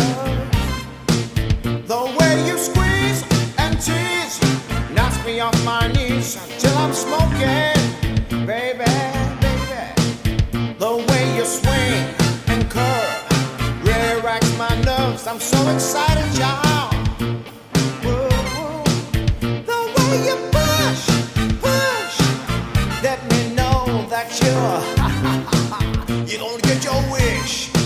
The way you squeeze and tease knocks me off my knees until I'm smoking, baby, baby. The way you swing and curve really racks my nerves. I'm so excited, y'all. Whoa, whoa. The way you push, let me know that you're gonna get your wish.